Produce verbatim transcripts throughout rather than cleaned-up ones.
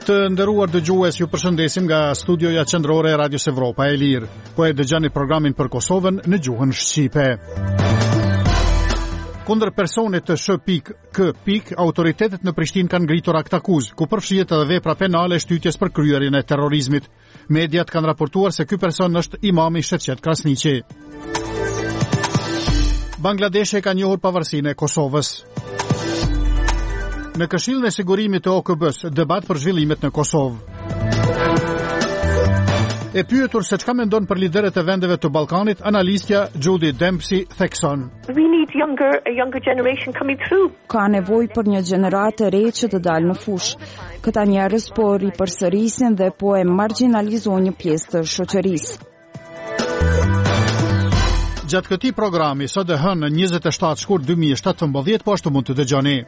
Të nderuar dëgjues, ju përshëndesim nga studioja qendrore e Radios Evropa e Lirë. Po e dëgjoni programin për Kosovën në gjuhën shqipe. Kundër personit të sh pik k pik, autoritetet në Prishtinë kanë ngritur akt akuz, ku përfshihet edhe vepra penale e shtytjes për kryerjen e terrorizmit. Mediat kanë raportuar se ky person është imami i Sheqet Krasniqi. Bangladeshi e ka njohur pavarësinë e Kosovës. Në Këshillin e Sigurimit të O K B-s, debat për zhvillimet në Kosovë. E pyetur se çka mendon për lideret e vendeve të Ballkanit, analistja Judy Dempsey thekson. We need younger, a younger generation coming through. Ka nevojë për një gjeneratë e re që të dalë në fushë. Këta njerëz po ripërsërisin dhe po e marginalizojnë një pjesë të shoqërisë. Gjatë këtij programi, sot e hënë njëzet e shtatë shkurt dy mijë e shtatëmbëdhjetë, po ashtu mund të dëgjoni.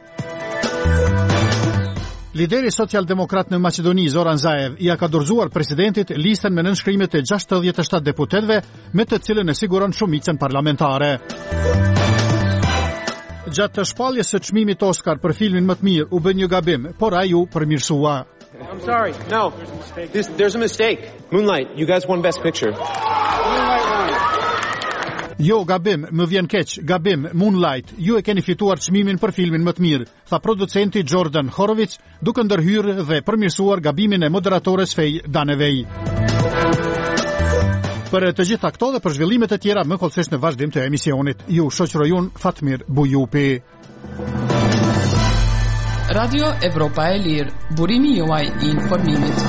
Lideri social-demokrat në Maqedoni, Zoran Zaev, i ka dorëzuar presidentit listën me nënshkrimet e gjashtëdhjetë e shtatë deputetëve, me të cilën e siguron shumicën parlamentare. Gjatë të shpalljes së çmimit Oscar për filmin më të mirë, u bë një gabim, por ai u përmirësua. I'm sorry. No. This, there's a mistake. Moonlight, you guys won Best Picture. Jo, gabim, më vjen keq, gabim, Moonlight, ju e keni fituar çmimin për filmin më të mirë, tha producenti Jordan Horowitz, duke ndërhyrë dhe përmirësuar gabimin e moderatores Fej Danevej. Për të gjitha këto dhe për zhvillimet e tjera më kollësisht në vazhdim të emisionit, ju shoqëroj unë Fatmir Bujupi. Radio Evropa e Lirë, burimi juaj i informimit.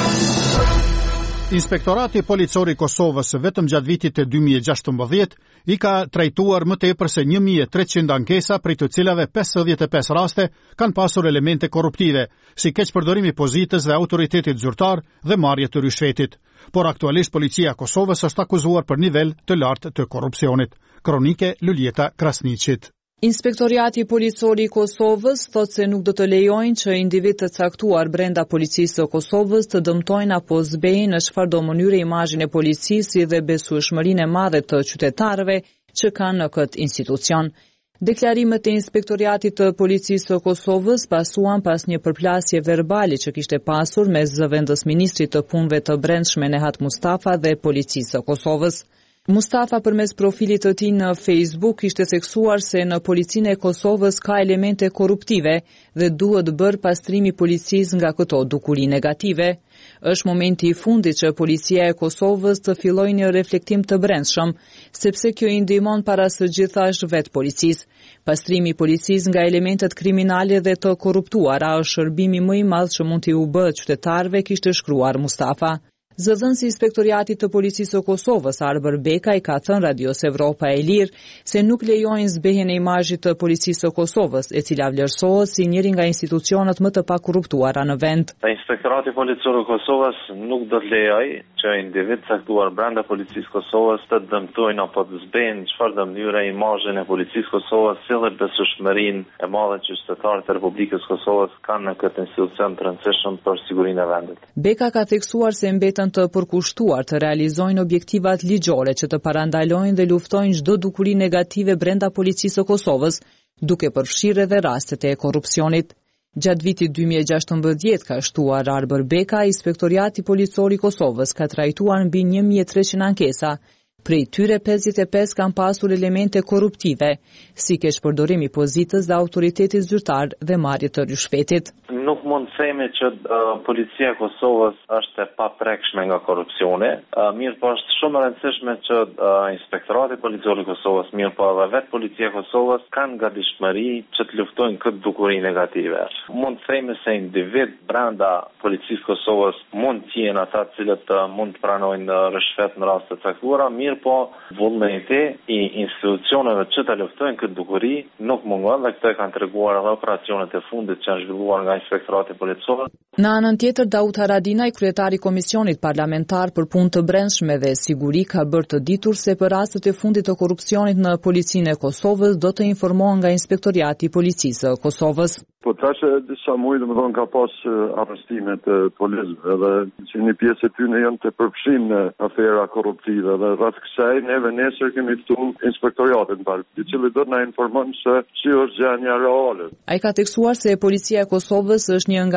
Inspektorati Policor i Kosovës vetëm gjatë vitit të dy mijë e gjashtëmbëdhjetë i ka trajtuar më tepër se një mijë e treqind ankesa, prej të cilave pesëdhjetë e pesë raste kanë pasur elemente korruptive, si keqpërdorimi i pozitës dhe autoritetit zyrtar dhe marrje të rishvetit. Por aktualisht policia e Kosovës është akuzuar për nivel të lartë të korrupsionit. Kronike Luljeta Krasniqit. Inspektoriati Policor i Kosovës thotë se nuk do të lejojnë që individ të caktuar brenda policisë së Kosovës të dëmtojnë apo zbejnë në çfarëdo mënyre imazhin e policisë dhe besueshmërinë e madhe të qytetarëve që kanë në këtë institucion. Deklarimet e Inspektoriatit të Policisë së Kosovës pasuan pas një përplasje verbale që kishte pasur mes zëvendës ministrit të punëve të brendshme Nehat Mustafa dhe policisë së Kosovës. Mustafa përmes profilit të tij në Facebook ishte theksuar se në policinë e Kosovës ka elemente korruptive dhe duhet bërë pastrimi policisë nga këto dukuri negative. Është momenti i fundit që policia e Kosovës të fillojë një reflektim të brendshëm, sepse kjo i ndihmon para së gjithash vetë policisë. Pastrimi i policisë nga elementet kriminale dhe të korruptuara është shërbimi më i madh që mund t'i u bëhet qytetarëve, kishte shkruar Mustafa. Zëdhënësi i Inspektoriatit të Policisë së Kosovës, Arber Beka, i ka thënë Radios Evropa e Lirë se nuk lejojnë zbehjen e imazhit të Policisë së Kosovës, e cila vlerësohet si njëri nga institucionet më të pakorruptuara në vend. Inspektorati Policor i Kosovës nuk do të lejojë që individ caktuar brenda Policisë së Kosovës të dëmtojnë apo të zbejnë çfarëdo mënyre imazhin e Policisë së Kosovës, si dhe besueshmërinë e madhe që qytetarët e Republikës së Kosovës kanë në këtë institucion të rëndësishëm për sigurinë e vendit. Beka ka theksuar se mbetën të përkushtuar të realizojnë objektivat ligjore që të parandalojnë dhe luftojnë çdo dukuri negative brenda policisë së Kosovës, duke përfshirë edhe rastet e korrupsionit. Gjatë vitit dy mijë e gjashtëmbëdhjetë, ka shtuar Arber Beka, Inspektoriati Policor i Kosovës ka trajtuar mbi një mijë e treqind ankesa. Prej tyre pesëdhjetë e pesë kanë pasur elemente korruptive, si keqpërdorim i pozitës dhe autoritetit zyrtar dhe marrje të rishvetit. Nuk mund të themi që uh, policia e Kosovës është e paprekshme nga korrupsioni, uh, mirë po është shumë e rëndësishme që uh, Inspektorati Policor i Kosovës, mirë po edhe vetë policia e Kosovës kanë gatishmëri që të luftojnë këtë dukuri negative. Mund të themi se individ brenda policisë Kosovës mund të jenë ata të cilët uh, mund të pranojnë rishvet në raste të caktuara, mirë po vullneti i institucioneve që të luftojnë këtë dukuri nuk mungon dhe këto e kanë treguar edhe operacionet e fundit që janë zhvilluar nga Inspektorati Policor. Në anën tjetër, Daud Haradinaj, kryetari i Komisionit Parlamentar për Punë të Brendshme dhe Siguri, ka bërë të ditur se për rastet e fundit të korrupsionit në policinë e Kosovës do të informohen nga Inspektoriati i Policisë së Kosovës. Po trashe disa muaj, domethënë ka pas arrestimet e policëve dhe që një pjesë e tyre janë të përfshirë në afera korruptive dhe rreth kësaj neve nesër kemi ftuar inspektoratin par, i cili do të na informon se si është gjendja reale. Ai ka theksuar se policia e Kosovës është një nga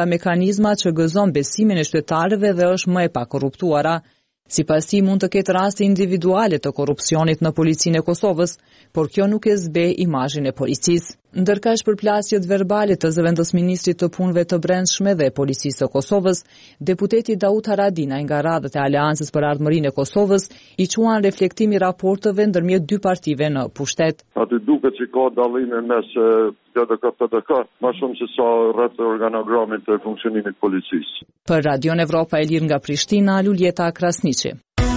nga mekanizmat që gëzon besimin e qytetarëve dhe është më e pakorruptuara. Sipas tij mund të ketë raste individuale të korrupsionit në policinë e Kosovës, por kjo nuk e zbe imazhin e policisë. Ndërkaq përplasjet verbale të zëvendësministrit të punëve të brendshme dhe policisë së Kosovës, deputeti Daud Haradinaj nga radhët e Aleancës për Ardhmërinë e Kosovës i quan reflektimi raporteve ndërmjet dy partive në pushtet. Aty duket që ka dallime mes D D K P D K, më shumë se sa rreth organogramit të funksionimit të policisë. Për Radion Evropa e Lirë nga Prishtina, Luljeta Krasniqi.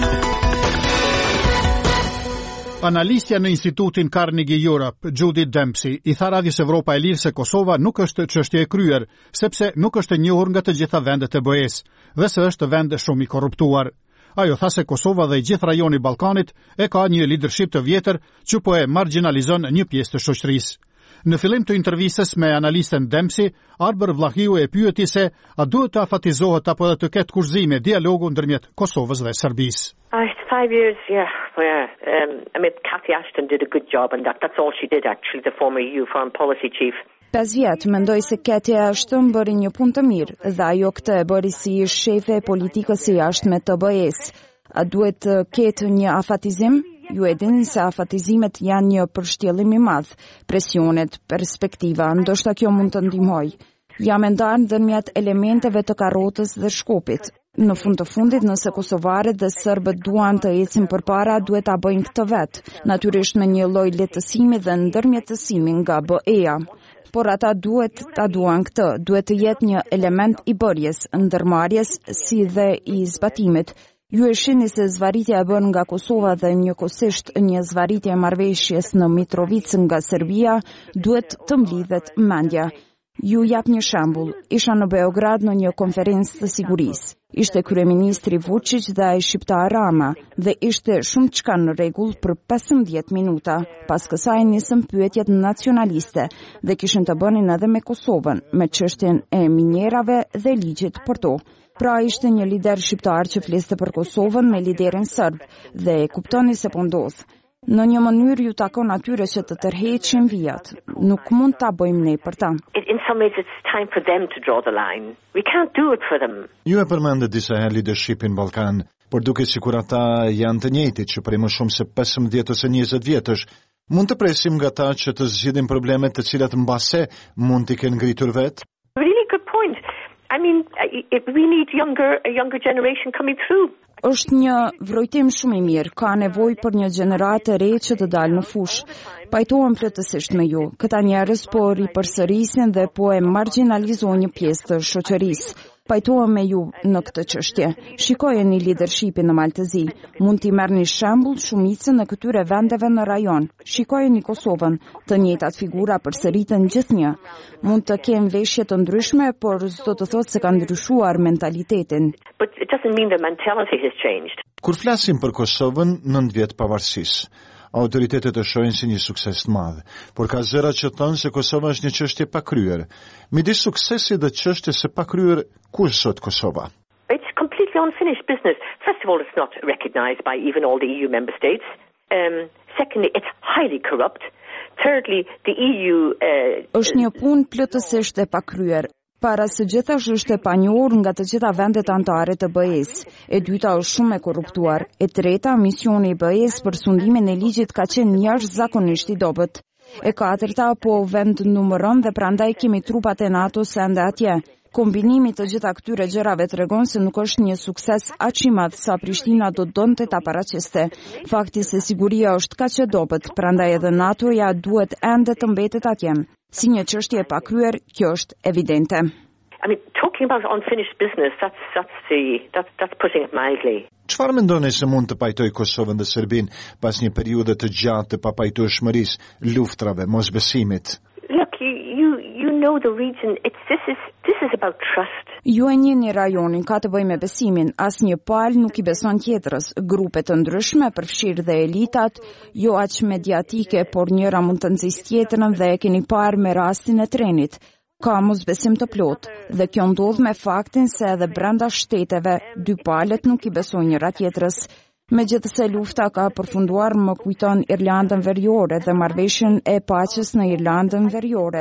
Analistja në Institutin Carnegie Europe, Judith Dempsey, i tha Radios Evropa e Lirë se Kosova nuk është çështje e kryer, sepse nuk është e njohur nga të gjitha vendet e B E-s dhe se është vend shumë i korruptuar. Ajo tha se Kosova dhe i gjithë rajoni Ballkanit e ka një leadership të vjetër që po e marginalizon një pjesë të shoqërisë. Në fillim të intervistës me analisten Dempsey, Arber Vlahiu e pyeti se a duhet të afatizohet apo të ketë kurzime dialogu ndërmjet Kosovës dhe Serbisë. Uh, five years, yeah, yeah. Um, I mean, Cathy Ashton did a good job, and that, that's all she did, actually, the former E U Foreign Policy Chief. Pesë vjet, mendoj se Cathy Ashton bëri një punë të mirë, dhe ajo këtë e bëri si shefe e politikës së jashtme të B E-s. A duhet të ketë një afatizim? Ju e dini se afatizimet janë një përshtjellim i madh, presionet, perspektiva, ndoshta kjo mund të ndihmojë. Jam e ndarë ndërmjet elementeve të karrotës dhe shkopit. Në fund të fundit, nëse kosovarët dhe serbët duan të ecin përpara, duhet ta bëjnë këtë vetë, natyrisht me një lloj lehtësimi dhe ndërmjetësimi nga B E-ja. Por ata duhet ta duan këtë, duhet të jetë një element i bërjes, ndërmarrjes, si dhe i zbatimit. Ju e shihni se zvarritja e bën nga Kosova dhe njëkohësisht një zvarritje e marrëveshjes në Mitrovicë nga Serbia duhet të mblidhet mendja. Ju jap një shembull. Isha në Beograd në një konferencë të sigurisë. Ishte kryeministri Vučić dhe ai shqiptar Rama dhe ishte shumë çka në rregull për pesëmbëdhjetë minuta. Pas kësaj nisën pyetjet nacionaliste dhe kishin të bënin edhe me Kosovën, me çështjen e minjerave dhe ligjit për to. Pra ishte një lider shqiptar që fliste për Kosovën me liderin serb dhe e kuptoni se po ndodh. Në një mënyrë ju takon atyre që të tërheqin vijat. Nuk mund ta bëjmë ne për ta. In some ways it's time for them to draw the line. We can't do it for them. Ju e përmendet disa herë leadershipin Ballkan, por duket sikur ata janë të njëjtit që prej më shumë se pesëmbëdhjetë ose njëzet vjetësh. Mund të presim nga ta që të zgjidhin problemet të cilat mbase mund t'i kenë ngritur vetë? Really good point. I mean, we need younger, a younger generation coming through. Është një vrojtim shumë i mirë, ka nevojë për një gjeneratë e re që të dalë në fushë. Pajtohem plotësisht me ju. Këta njerëz po ripërsërisin dhe po e marginalizojnë një pjesë të shoqërisë. Pajtohem me ju në këtë çështje. Shikojeni leadershipin në Maltëzi. Mund t'i merrni shembull shumicën e këtyre vendeve në rajon. Shikojeni Kosovën, të njëjtat figura përsëriten gjithnjë. Mund të kenë veshje të ndryshme, por s'do të thotë se ka ndryshuar mentalitetin. But it doesn't mean the mentality has changed. Kur flasim për Kosovën, nëntë vjet pavarësisë, autoritetet e shohin si një sukses të madh, por ka zëra që thonë se Kosova është një çështje pa kryer. Midis suksesit dhe çështjes së pakryer, ku është sot Kosova? It's completely unfinished business. First of all, it's not recognized by even all the E U member states. Um, secondly, it's highly corrupt. Thirdly, the E U uh, është një punë plotësisht e pakryer. Para së gjithash është e panjohur nga të gjitha vendet anëtare të B E-s. E dyta është shumë e korruptuar. E treta, misioni i B E-s për sundimin e ligjit ka qenë jashtëzakonisht i dobët. E katërta, po vend numëron dhe prandaj kemi trupat e NATO-s ende atje. Kombinimi të gjitha këtyre gjërave tregon se nuk është një sukses aq i madh sa Prishtina do donte ta paraqeste. Fakti se siguria është kaq e dobët, prandaj edhe NATO-ja duhet ende të mbetet atje. Si një çështje e pakryer, kjo është evidente. I mean, talking about unfinished business, that's that's the that's that's putting it mildly. Çfarë mendoni se mund të pajtoj Kosovën dhe Serbinë pas një periudhe të gjatë të papajtueshmërisë, luftrave, mosbesimit? Look, you you you know the region. It's this is this is about trust. Ju e njihni rajonin, ka të bëjë me besimin. Asnjë palë nuk i beson tjetrës. Grupe të ndryshme, përfshirë dhe elitat, jo aq mediatike, por njëra mund të nxjisë tjetrën dhe e keni parë me rastin e trenit. Ka mosbesim të plot, dhe kjo ndodh me faktin se edhe brenda shteteve, dy palët nuk i besojnë njëra tjetrës. Megjithëse lufta ka përfunduar, më kujton Irlandën Veriore dhe marrëveshjen e paqes në Irlandën Veriore.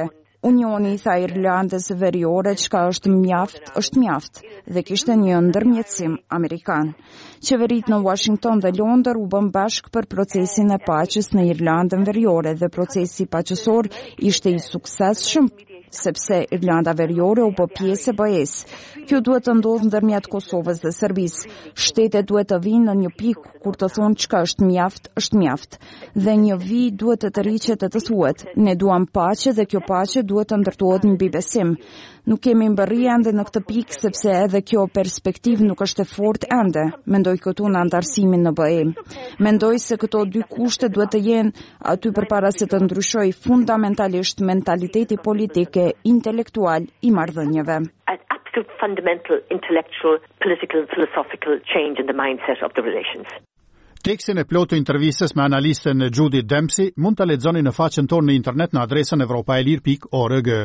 Unioni i tha Irlandës Veriore çka është mjaft, është mjaft dhe kishte një ndërmjetësim amerikan. Qeveritë në Washington dhe Londër u bën bashk për procesin e paqes në Irlandën Veriore dhe procesi paqësor ishte i suksesshëm sepse Irlanda Veriore u bë pjesë e B E S. Kjo duhet të ndodhë ndërmjet Kosovës dhe Serbisë. Shtetet duhet të vinë në një pikë kur të thonë çka është mjaft, është mjaft. Dhe një vi duhet të tërhiqet e të thuhet. Ne duam paqe dhe kjo paqe duhet të ndërtohet mbi besim. Nuk kemi mbërri ende në këtë pikë sepse edhe kjo perspektivë nuk është e fortë ende, mendoj këtu në antarësimin në B E. Mendoj se këto dy kushte duhet të jenë aty përpara se të ndryshojë fundamentalisht mentaliteti politik e intelektual i marrëdhënieve. An absolute fundamental intellectual, political and philosophical change in the mindset of the relations. Tekstin e plotë të intervistës me analistën Judith Dempsey mund ta lexoni në faqen tonë në internet në adresën evropaelir pikë org.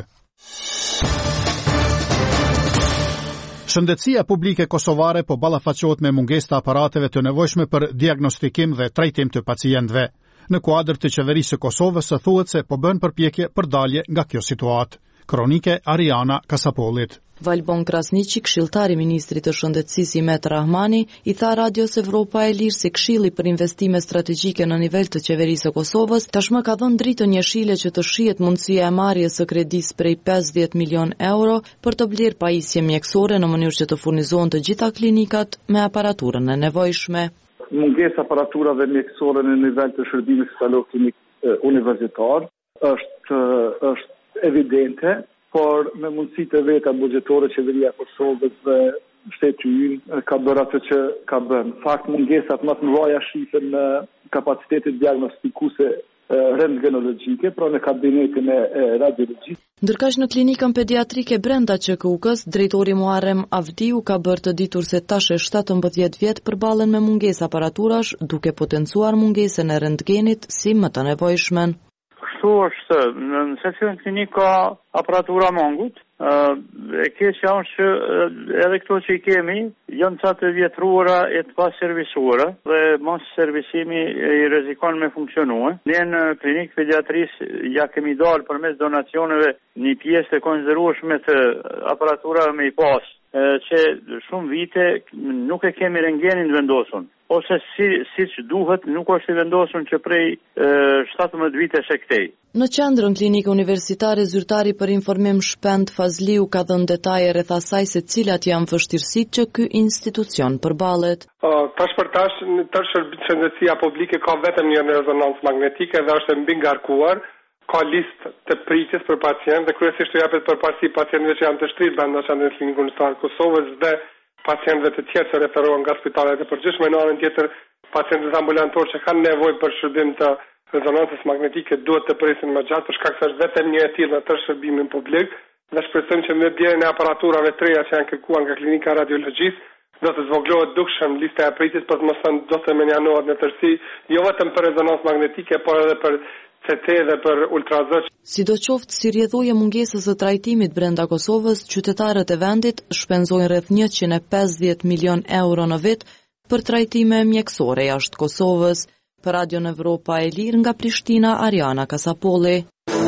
Shëndetësia publike kosovare po ballafaqohet me mungesë të aparateve të nevojshme për diagnostikim dhe trajtim të pacientëve. Në kuadër të qeverisë së Kosovës së thuhet se po bën përpjekje për dalje nga kjo situatë. Kronike Ariana Kasapollit. Valbon Krasniqi, këshilltari i ministrit të shëndetësisë Imet Rahmani, i tha Radios Evropa e Lirë se Këshilli për investime strategjike në nivel të qeverisë së Kosovës tashmë ka dhënë dritën jeshile që të shihet mundësia e marrjes së kredisë prej pesëdhjetë milion euro për të blerë pajisje mjekësore në mënyrë që të furnizohen të gjitha klinikat me aparaturën e nevojshme. Mungesa aparaturave mjekësore në nivel të shërbimit klinik universitar është është evidente, por me mundësitë e veta buxhetore qeveria e Kosovës dhe shteti ynë ka bërë atë që ka bërë. Në fakt mungesat më të mëdha shihen në kapacitetet diagnostikuese rentgenologjike, pra në kabinetin e radiologjisë. Ndërkaq në klinikën pediatrike brenda Q K U-s, drejtori Muharrem Avdiu ka bërë të ditur se tash e shtatëmbëdhjetë vjet përballen me mungesë aparaturash, duke potencuar mungesën e rentgenit si më të nevojshmen. Kështu është, në seksion klinik ka aparatura mungut, e keqja është që edhe këto që i kemi, janë ca të vjetruara e të paservisuara dhe mos servisimi i rrezikon me funksionue. Ne në klinikë pediatrisë ja kemi dalë përmes donacioneve një pjesë të konzervueshme të aparaturave me i pas, që shumë vite nuk e kemi rentgenin vendosur, ose si siç duhet nuk është i vendosur që prej shtatëmbëdhjetë vitesh e këtej. Në qendrën klinikë universitare zyrtari për informim Shpend Fazliu ka dhënë detaje rreth asaj se cilat janë vështirësitë që ky institucion përballet. Uh, tash për tash në tërë shëndetësia publike ka vetëm një rezonancë magnetike dhe është mbi ngarkuar, ka listë të pritjes për pacientë dhe kryesisht u japet përparësi pacientëve që janë të shtrirë brenda qendrës klinikë universitare të Kosovës dhe pacientëve të tjerë që referohen nga spitalet e përgjithshme. Në anën tjetër, pacientët ambulantorë që kanë nevojë për shërbim të rezonancës magnetike duhet të presin më gjatë për shkak se është vetëm një e tillë në tërë shërbimin publik dhe shpresojmë që me bjerjen e aparaturave të reja që janë kërkuar nga klinika radiologjisë do të zvoglohet dukshëm lista e pritjes, për të mos thënë do të menjanohet në tërësi, jo vetëm për rezonancë magnetike, por edhe për C T dhe për ultrazë. Sidoqoftë, si rrjedhoi mungesës së trajtimit brenda Kosovës, qytetarët e vendit shpenzojnë rreth njëqind e pesëdhjetë milion euro në vit për trajtime mjekësore jashtë Kosovës. Për Radion Evropa e Lirë nga Prishtina, Ariana Kasapolli.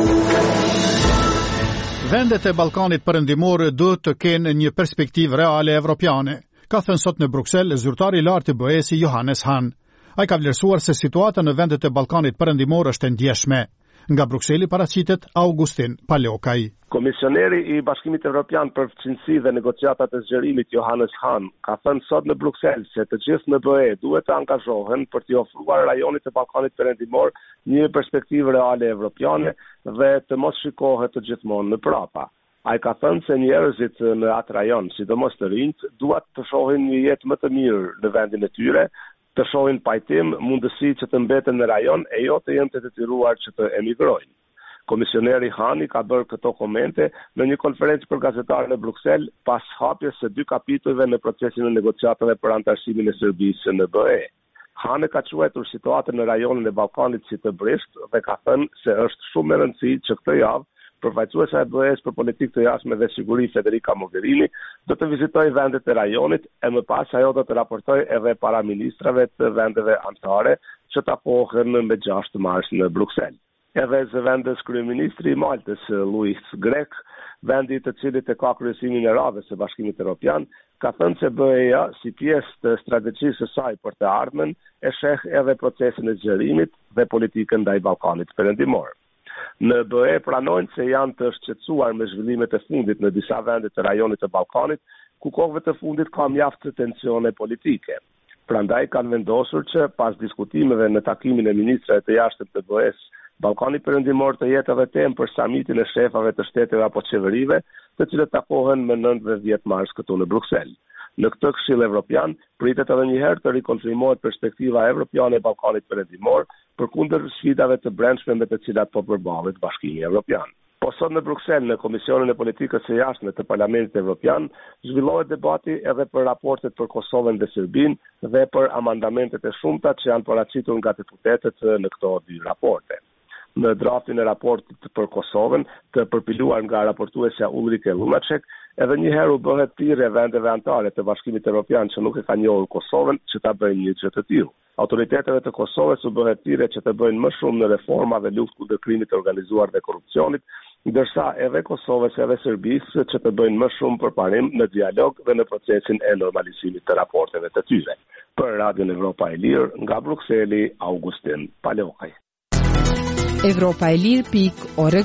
Vendet e Ballkanit Perëndimor duhet të kenë një perspektivë reale evropiane, ka thënë sot në Bruksel zyrtari i lartë i B E S-i Johannes Hahn. Ai ka vlerësuar se situata në vendet e Ballkanit Perëndimor është e ndjeshme. Nga Brukseli paraqitet Augustin Palokaj. Komisioneri i Bashkimit Evropian për Fqinësi dhe Negociatat e Zgjerimit Johannes Hahn ka thënë sot në Bruksel se të gjithë në B E duhet të angazhohen për t'i ofruar rajonit të Ballkanit Perëndimor një perspektivë reale evropiane dhe të mos shikohet të gjithmonë në prapa. Ai ka thënë se njerëzit në atë rajon, sidomos të rinjt, duhet të shohin një jetë më të mirë në vendin e tyre, të shohin pajtim, mundësi që të mbeten në rajon e jo të jenë të detyruar që të emigrojnë. Komisioneri Hani ka bërë këto komente në një konferencë për gazetarë në Bruksel pas hapjes së dy kapitujve në procesin e negociatave për antarësimin e Serbisë në B E. Hani ka quajtur situatën në rajonin e Ballkanit si të brisht dhe ka thënë se është shumë e rëndësishme që këtë javë përfaqësuesa e B E S për politikë të jashtme dhe siguri Federica Mogherini do të vizitojë vendet e rajonit e më pas ajo do të raportojë edhe para ministrave të vendeve anëtare që takohen me gjashtë mars në Bruksel. edhe zëvendës kryeministri i Maltës, Louis Grek, vendi të cilit e ka kryesimin e radhës së Bashkimit Evropian, ka thënë se B E-ja, si pjesë të strategjisë së saj për të ardhmen, e sheh edhe procesin e zgjerimit dhe politikën ndaj Ballkanit Perëndimor. Në B E pranojnë se janë të shqetësuar me zhvillimet e fundit në disa vende të rajonit të Ballkanit, ku kohëve të fundit ka mjaft të tensione politike. Prandaj kanë vendosur që pas diskutimeve në takimin e ministrave të jashtëm të B E-s, Ballkani Perëndimor të jetë edhe temë për samitin e shefave të shteteve apo qeverive, të cilët takohen më nëntë dhe dhjetë mars këtu në Bruksel. Në këtë Këshill Evropian pritet edhe një herë të rikonfirmohet perspektiva evropiane e Ballkanit Perëndimor përkundër sfidave të brendshme me të cilat po përballet Bashkimi Evropian. Po sot në Bruksel, në Komisionin e Politikës së Jashtme të Parlamentit Evropian, zhvillohet debati edhe për raportet për Kosovën dhe Serbinë dhe për amandamentet e shumta që janë paraqitur nga deputetët në këto dy raporte. Në draftin e raportit për Kosovën, të përpiluar nga raportuesja Ulrike Lunacek, edhe një herë u bëhet thirrje vendeve anëtare të Bashkimit Evropian që nuk e kanë njohur Kosovën që ta bëjnë një gjë të tillë. Autoriteteve të Kosovës u bëhet thirrje që të bëjnë më shumë në reforma dhe luftë kundër krimit të organizuar dhe korrupsionit, ndërsa edhe Kosovës edhe Serbisë që të bëjnë më shumë përparim në dialog dhe në procesin e normalizimit të raporteve të tyre. Për Radion Evropa e Lirë, nga Brukseli, Augustin Palokaj. Evropa e Lirë pik org.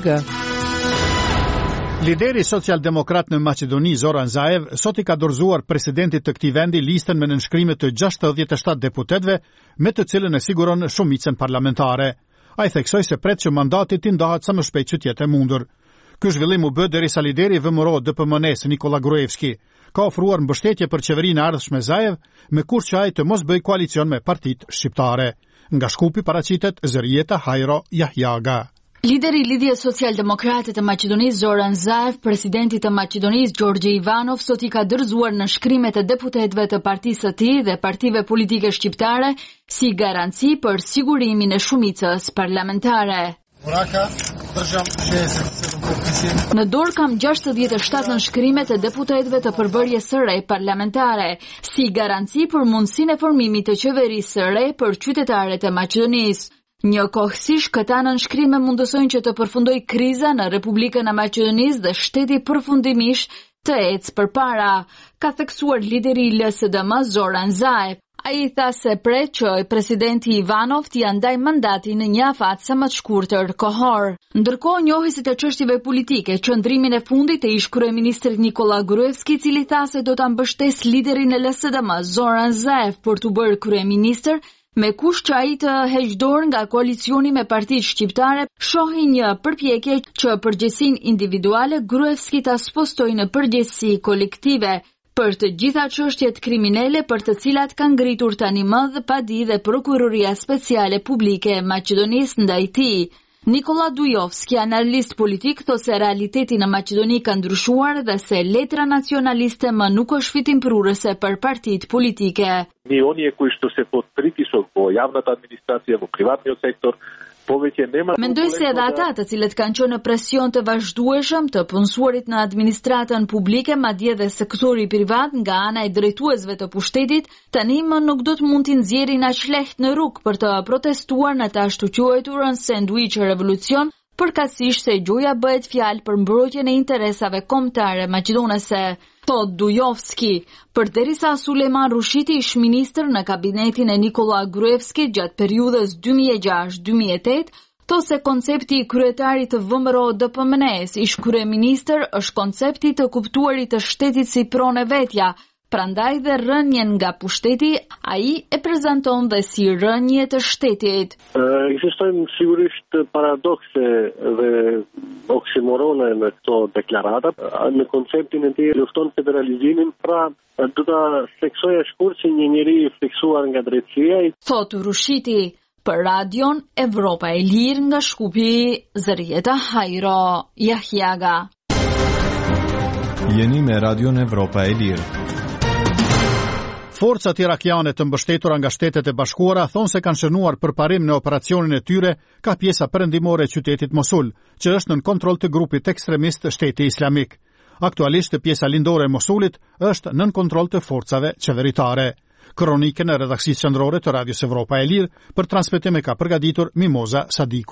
Lideri social-demokrat në Maqedoni, Zoran Zaev, sot i ka dorëzuar presidentit të këtij vendi listën me nënshkrime të gjashtëdhjetë e shtatë deputetëve, me të cilën e siguron shumicën parlamentare. Ai theksoi se pret që mandati t'i ndahet sa më shpejt që t'jetë e mundur. Ky zhvillim u bë derisa lideri V M R O D P M N-s Nikola Gruevski ka ofruar mbështetje për qeverinë e ardhshme Zaev, me kurth që ai të mos bëj koalicion me partitë shqiptare. Nga Shkupi paraqitet Zërieta Hajro Jahjaga. Lideri i Lidhjes Social-Demokrate të Maqedonisë Zoran Zaev, presidenti të Maqedonisë Gjorgje Ivanov, sot i ka dorëzuar nënshkrimet e deputetëve të partisë së tij dhe partive politike shqiptare si garanci për sigurimin e shumicës parlamentare. Në dorë kam gjashtëdhjetë e shtatë nënshkrimet e deputetëve të përbërjes së re parlamentare, si garanci për mundësinë e formimit të qeverisë së re për qytetarët e Maqedonisë. Një kohësisht këta nënshkrime mundësojnë që të përfundoj kriza në Republikën e Maqedonisë dhe shteti përfundimisht të ecë përpara, ka theksuar lideri i L S D M Zoran Zaev. Ai tha se pret që presidenti Ivanov t'i ndaj mandatin në një afat sa më të shkurtër kohor. Ndërkohë, njohësit e çështjeve politike, qëndrimin e fundit e ish kryeministrit Nikola Gruevski, i cili tha se do ta mbështesë liderin e L S D M Zoran Zaev për t'u bërë kryeministër, me kusht që ai të heqë dorë nga koalicioni me partitë shqiptare, shohi një përpjekje që përgjegjësinë individuale Gruevski ta spostojë në përgjegjësi kolektive për të gjitha çështjet kriminale për të cilat kanë ngritur tani më dhe padi dhe prokuroria speciale publike e Maqedonisë ndaj tij. Nikola Dujovski, analist politik, thot se realiteti në Maqedoni ka ndryshuar dhe se letra nacionaliste më nuk është fitimprurëse për partitë politike. Ni onje koji što se pod pritisom po javnat administracija, po privatni sektor, Mendoj se edhe ata të cilët kanë qenë në presion të vazhdueshëm të punësuarit në administratën publike, madje dhe sektori privat nga ana e drejtuesve të pushtetit, tani më nuk do të mund t'i nxjerrin aq lehtë në rrugë për të protestuar në të ashtu quajturën sandwich revolucion, përkatësisht se gjoja bëhet fjalë për mbrojtjen e interesave kombëtare maqedonese. Thot Dujovski, përderisa Sulejman Rushiti ish ministër në kabinetin e Nikola Gruevski gjatë periudhës dy mijë e gjashtë dy mijë e tetë, thot se koncepti i kryetarit të V M R O D P M N-s ish kryeministër është koncepti të kuptuarit të shtetit si pronë vetja. Prandaj dhe rënjen nga pushteti, ai e prezanton dhe si rënje të shtetit. Ekzistojnë sigurisht paradokse dhe oksimorone në këto deklarata. Në konceptin e tij lufton federalizimin, pra do ta theksojë shkurt si një njeri i fiksuar nga drejtësia. Thot Rushiti, për Radion Evropa e Lirë nga Shkupi, Zërieta Hajro Jahjaga. Jeni me Radion Evropa e Lirë. Forcat irakiane të mbështetura nga Shtetet e Bashkuara thonë se kanë shënuar përparim në operacionin e tyre ka pjesa perëndimore e qytetit Mosul, që është nën kontroll të grupit ekstremist Shteti Islamik. Aktualisht pjesa lindore e Mosulit është nën kontroll të forcave qeveritare. Kronikën e redaksisë qendrore të Radios Evropa e Lirë për transmetim e ka përgatitur Mimoza Sadiku.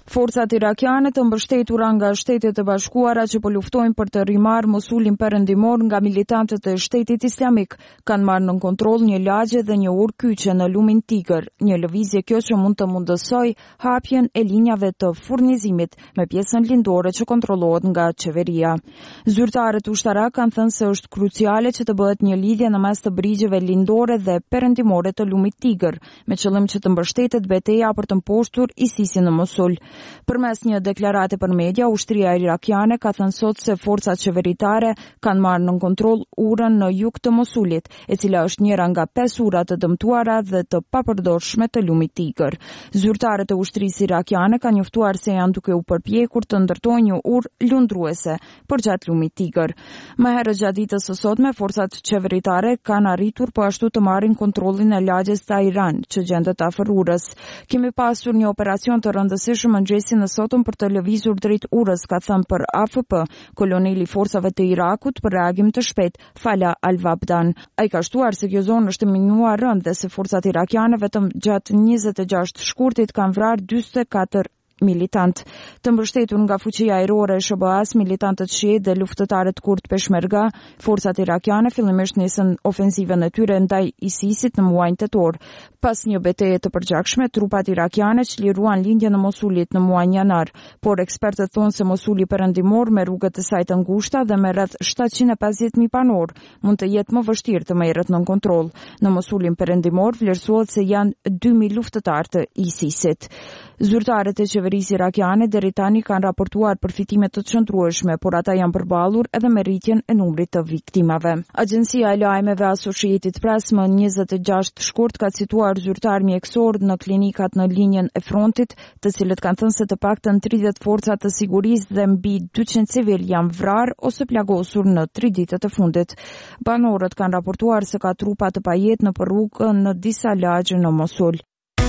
Forcat irakiane të mbështetura nga Shtetet e Bashkuara që po luftojnë për të rimarrë Mosulin perëndimor nga militantët e Shtetit Islamik kanë marrë në kontroll një lagje dhe një urkyqe në lumin Tigër, një lëvizje kjo që mund të mundësoj hapjen e linjave të furnizimit me pjesën lindore që kontrollohet nga qeveria. Zyrtarët ushtarak kanë thënë se është kruciale që të bëhet një lidhje në mes të brigjeve lindore dhe perëndimore të lumit Tigër, me qëllim që të mbështetet betejë për të mposhtur ISIS-in në Mosul. Përmes një deklarate për media, ushtria irakiane ka thënë sot se forcat qeveritare kanë marrë në kontroll urën në jug të Mosulit, e cila është njëra nga pesë ura të dëmtuara dhe të papërdorshme të lumit Tigër. Zyrtarët e ushtrisë irakiane kanë njoftuar se janë duke u përpjekur të ndërtojnë një urë lundruese përgjatë lumit Tigër. Më herët gjatë ditës së sotme, forcat qeveritare kanë arritur po ashtu të marrin kontrollin e lagjes Tairan, që gjendet afër urës. Kemi pasur një operacion të rëndësishëm mëngjesin e sotëm për të lëvizur drejt urës, ka thënë për A F P, koloneli forcave të Irakut për reagim të shpejt, Fala Al-Wabdan. Ai ka shtuar se kjo zonë është minuar rënd dhe se forcat irakiane vetëm gjatë njëzet e gjashtë shkurtit kanë vrarë dyzet e katër militant. Të mbështetur nga fuqia ajrore e S B A-s, militantët shiit dhe luftëtarët kurd Peshmerga, forcat irakiane fillimisht nisën ofensivën e tyre ndaj ISIS-it në muajin tetor. Pas një betejë të përgjakshme, trupat irakiane çliruan lindjen e Mosulit në muajin janar, por ekspertët thonë se Mosuli perëndimor me rrugët e saj të ngushta dhe me rreth shtatëqind e pesëdhjetë mijë banor mund të jetë më vështirë të merret në kontroll. Në Mosulin perëndimor vlerësohet se janë dy mijë luftëtar të ISIS-it. Zyrtarët e qeverisë irakiane deri tani kanë raportuar përfitime të çëndrueshme, por ata janë përballur edhe me rritjen e numrit të viktimave. Agjencia e lajmeve Associated Press më njëzet e gjashtë shkurt ka cituar zyrtar mjekësor në klinikat në linjën e frontit, të cilët kanë thënë se të paktën tridhjetë forca të sigurisë dhe mbi dyqind civil janë vrarë ose plagosur në tri ditët e fundit. Banorët kanë raportuar se ka trupa të pajet në rrugë në disa lagje në Mosul.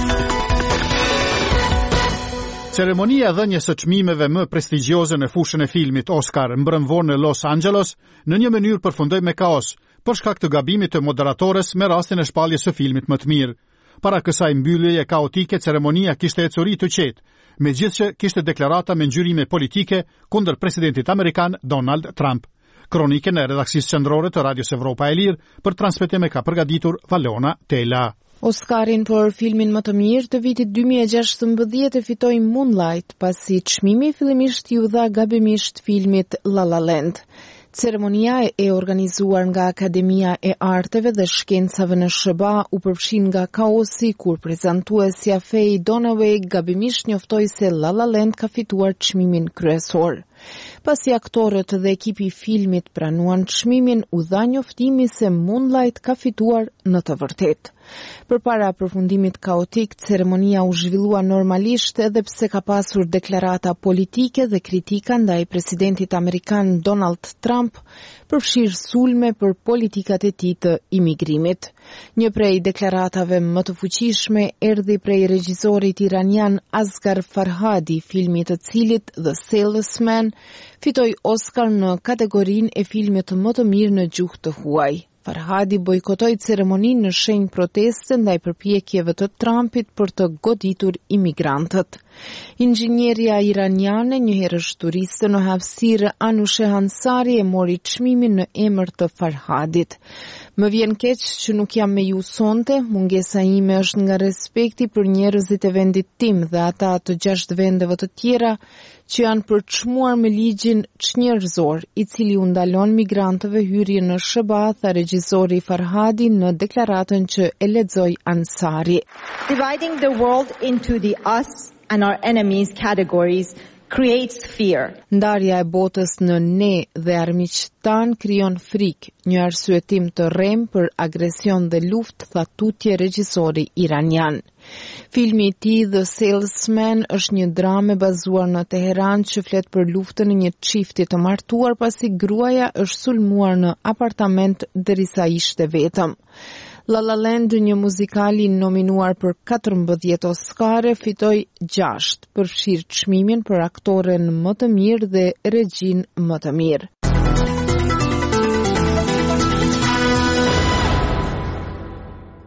Ceremonia e dhënies së çmimeve më prestigjioze në fushën e filmit Oscar mbrëm vonë në Los Angeles në një mënyrë përfundoi me kaos për shkak të gabimit të moderatores me rastin e shpalljes së filmit më të mirë. Para kësaj mbylljeje kaotike, ceremonia kishte ecuri të qetë, megjithse kishte deklarata me ngjyrime politike kundër presidentit amerikan Donald Trump. Kronikën e redaksisë qendrore të Radios Evropa e Lirë për transmetim e ka përgatitur Valona Tela. Oscarin për filmin më të mirë të vitit dy mijë e gjashtëmbëdhjetë e fitoi Moonlight, pasi çmimi fillimisht iu dha gabimisht filmit La La Land. Ceremonia e organizuar nga Akademia e Arteve dhe Shkencave në S B A u përfshin nga kaosi kur prezantuesja Faye Dunaway gabimisht njoftoi se La La Land ka fituar çmimin kryesor. Pasi aktorët dhe ekipi i filmit pranuan çmimin, u dha njoftimi se Moonlight ka fituar në të vërtetë. Përpara përfundimit kaotik, ceremonia u zhvillua normalisht edhe pse ka pasur deklarata politike dhe kritika ndaj presidentit amerikan Donald Trump, përfshirë sulme për politikat e tij të imigrimit. Një prej deklaratave më të fuqishme erdhi prej regjisorit iranian Asghar Farhadi, filmi të cilit The Salesman fitoi Oscar në kategorinë e filmit më të mirë në gjuhë të huaj. Farhadi bojkotoi ceremoninë në shenjë proteste ndaj përpjekjeve të Trumpit për të goditur imigrantët. Inxhinieria iraniane, njëherësh turiste në hapësirë, Anushe Hansari e mori çmimin në emër të Farhadit. Më vjen keq që nuk jam me ju sonte, mungesa ime është nga respekti për njerëzit e vendit tim dhe ata të gjashtë vendeve të tjera që janë përçmuar me ligjin çnjerëzor, i cili u ndalon migrantëve hyrje në S B A, tha regjisori Farhadi në deklaratën që e lexoi Ansari. Dividing the world into the us and our enemies categories creates fear. Ndarja e botës në ne dhe armiqtë tan krijon frikë, një arsyetim të rrem për agresion dhe luftë, tha tutje regjisori iranian. Filmi i tij The Salesman është një dramë bazuar në Teheran që flet për luftën e një çifti të martuar pasi gruaja është sulmuar në apartament derisa ishte vetëm. La La Land, një muzikal i nominuar për katërmbëdhjetë Oscare, fitoi gjashtë, përfshirë çmimin për aktoren më të mirë dhe regjin më të mirë.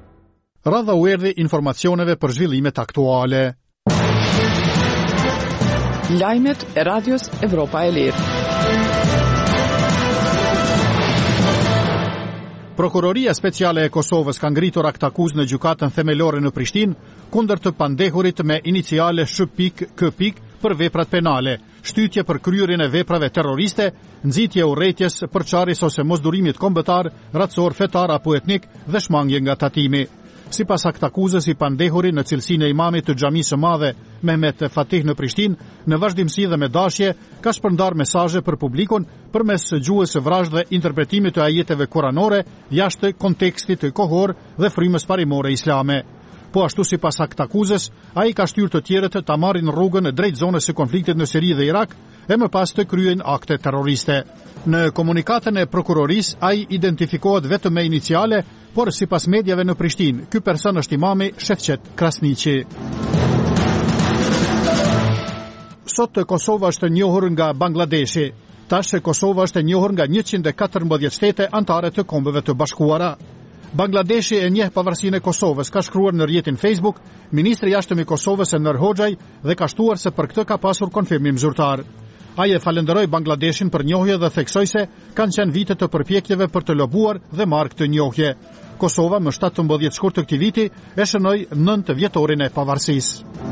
Radha u erdhi informacioneve për zhvillimet aktuale. Lajmet e Radios Evropa e Lirë. Prokuroria Speciale e Kosovës ka ngritur akt akuzë në gjykatën themelore në Prishtinë kundër të pandehurit me iniciale Sh K për veprat penale, shtytje për kryerjen e veprave terroriste, nxitje urrëties, përçarjes ose mosdurimit kombëtar, racor, fetar apo etnik dhe shmangje nga tatimi. Sipas akt akuzës, i pandehuri në cilësinë e imamit të xhamisë së madhe Mehmet Fatih në Prishtinë, në vazhdimsi dhe me dashje, ka shpërndar mesazhe për publikun përmes gjuhës së vrasë dhe interpretimit të ajeteve kuranore jashtë kontekstit kohor dhe frymës parimore islame. Po ashtu sipas akt akuzës, ai ka shtyrë të tjerët ta marrin rrugën drejt zonës së konfliktit në Siri dhe Irak e më pas të kryejnë akte terroriste. Në komunikatën e prokurorisë, ai identifikohet vetëm me iniciale, por sipas mediave në Prishtinë, ky person është imami Shefqet Krasniqi. Sot Kosova është e njohur nga Bangladeshi. Tash Kosova është e njohur nga njëqind e katërmbëdhjetë shtete anëtare të Kombeve të Bashkuara. Bangladeshi e njeh pavarësinë e Kosovës, ka shkruar në rrjetin Facebook ministri i jashtëm i Kosovës Enver Hoxhaj dhe ka shtuar se për këtë ka pasur konfirmim zyrtar. Ai e falenderoi Bangladeshin për njohje dhe theksoi se kanë qenë vite të përpjekjeve për të lobuar dhe marrë këtë njohje. Kosova më shtatëmbëdhjetë shkurt të këtij viti e shënoi nëntë vjetorin e pavarësisë.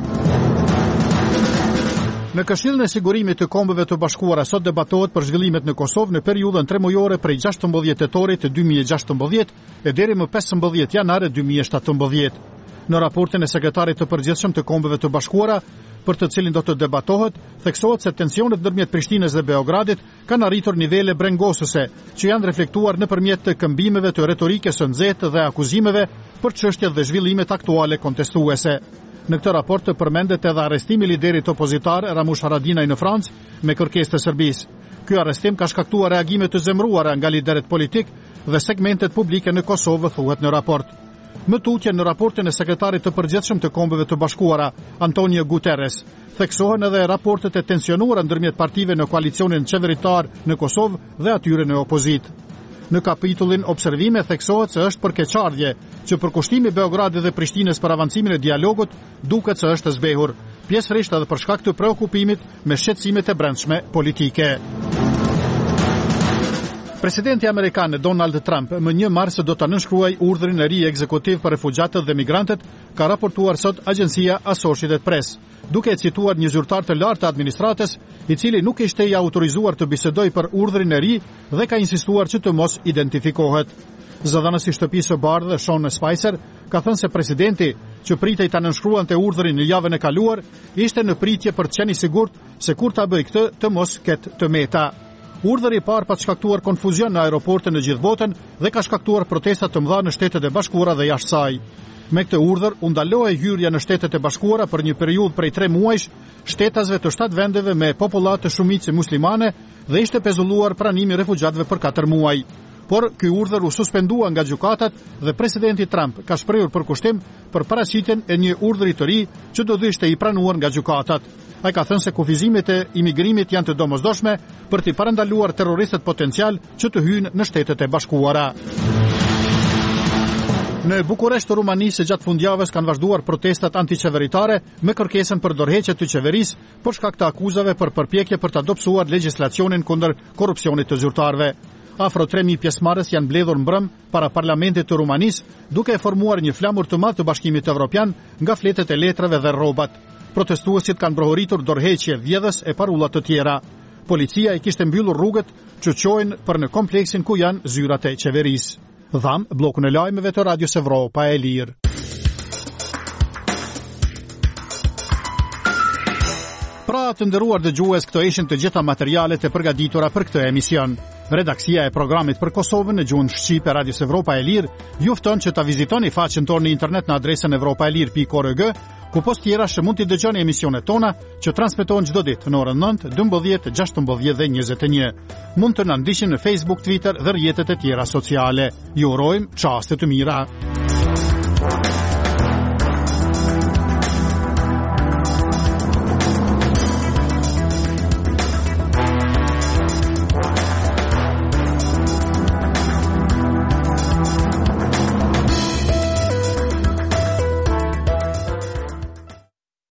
Në Këshillin e Sigurimit të Kombeve të Bashkuara sot debatohet për zhvillimet në Kosovë në periudhën tremujore prej gjashtëmbëdhjetë tetorit dy mijë e gjashtëmbëdhjetë e deri më pesëmbëdhjetë janar dy mijë e shtatëmbëdhjetë. Në raportin e sekretarit të përgjithshëm të Kombeve të Bashkuara, për të cilin do të debatohet, theksohet se tensionet ndërmjet Prishtinës dhe Beogradit kanë arritur nivele brengosëse, që janë reflektuar nëpërmjet të këmbimeve të retorikës së nxehtë dhe akuzimeve për çështjet dhe zhvillimet aktuale kontestuese. Në këtë raport të përmendet edhe arrestimi i liderit opozitar Ramush Haradinaj në Francë me kërkesë të Serbisë. Ky arrestim ka shkaktuar reagime të zemruara nga liderët politik dhe segmentet publike në Kosovë, thuhet në raport. Më tutje në raportin e sekretarit të përgjithshëm të Kombeve të Bashkuara, Antonio Guterres, theksohen edhe raportet e tensionuara ndërmjet partive në koalicionin qeveritar në Kosovë dhe atyre në opozitë. Në kapitullin observime theksohet se është përkeqardhje që përkushtimi Beogradit dhe Prishtinës për avancimin e dialogut duket se është zbehur, pjesërisht edhe për shkak të preokupimit me shqetësimet e brendshme politike. Presidenti amerikan Donald Trump më një mars do ta nënshkruajë urdhrin e ri ekzekutiv për refugjatët dhe migrantët, ka raportuar sot agjencia Associated Press, duke cituar një zyrtar të lartë të administratës, i cili nuk ishte i autorizuar të bisedojë për urdhrin e ri dhe ka insistuar që të mos identifikohet. Zëdhënësi i Shtëpisë së Bardhë, Sean Spicer, ka thënë se presidenti, që pritej ta nënshkruante urdhrin në javën e kaluar, ishte në pritje për të qenë i sigurt se kur ta bëjë këtë të mos ketë të meta. Urdhri i parë pa shkaktuar konfuzion në aeroporte në gjithë botën dhe ka shkaktuar protesta të mëdha në Shtetet e Bashkuara dhe jashtë saj. Me këtë urdhër u ndaloi hyrja në Shtetet e Bashkuara për një periudhë prej tre muajsh shtetasve të shtatë vendeve me popullatë të shumicë muslimane dhe ishte pezulluar pranimi i refugjatëve për katër muaj. Por ky urdhër u suspendua nga gjykatat dhe presidenti Trump ka shprehur përkushtim për paraqitjen e një urdhri të ri që do të ishte i pranuar nga gjykatat. Ai ka thënë se kufizimet e imigrimit janë të domosdoshme për të parandaluar terroristët potencial që të hyjnë në Shtetet e Bashkuara. Në Bukuresht, Rumanisë, gjatë fundjavës kanë vazhduar protestat antiqeveritare me kërkesën për dorëheqje të qeverisë për shkak të akuzave për përpjekje për të dobësuar legjislacionin kundër korrupsionit të zyrtarëve. Afro tre mijë pjesëmarrës janë mbledhur mbrëm para parlamentit të Rumanisë, duke e formuar një flamur të madh të Bashkimit Evropian nga fletët e letrave dhe rrobat. Protestuesit kanë brohoritur dorëheqje, vjedhës e parullat të tjera. Policia i kishte mbyllur rrugët që çojnë për në kompleksin ku janë zyrat e qeverisë. Dham, blokun e lajmeve të Radios Evropa e Lirë. Pra të nderuar dëgjues, këto ishin të gjitha materialet e përgatitura për këtë emision. Redaksia e programit për Kosovën në gjuhën shqipe Radios Evropa e Lirë ju fton që ta vizitoni faqen tonë në internet në adresën evropaelir pikë org, ku post tjera që mund t'i dëgjoni emisionet tona që transmetohen çdo ditë në orën nëntë, dymbëdhjetë, gjashtëmbëdhjetë dhe njëzet e një. Mund të na ndiqni në Facebook, Twitter dhe rrjetet e tjera sociale. Ju urojmë çaste të mira.